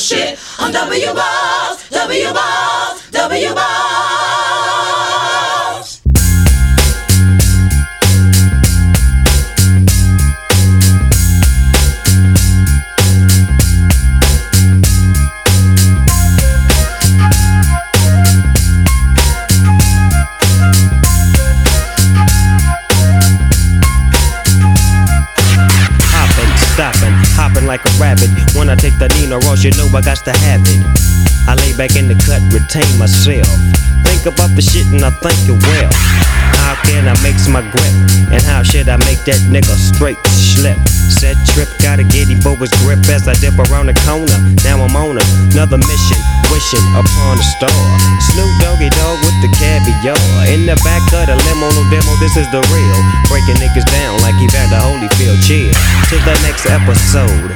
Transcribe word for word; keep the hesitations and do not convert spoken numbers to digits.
shit on W Balls, W Balls, W Balls. Stopping, hopping like a rabbit. When I take the Nina Ross, you know I got to have it. I lay back in the cut, retain myself. Think about the shit and I think it well. How can I mix my grip? And how should I make that nigga straight slip? Set trip, gotta get him for his grip as I dip around the corner. Now I'm on another mission, wishing upon a star. Snoop Doggy Dogg with the caviar. In the back of the limo, no demo, this is the real. Breaking niggas down like he found a Holyfield. Cheers to the next episode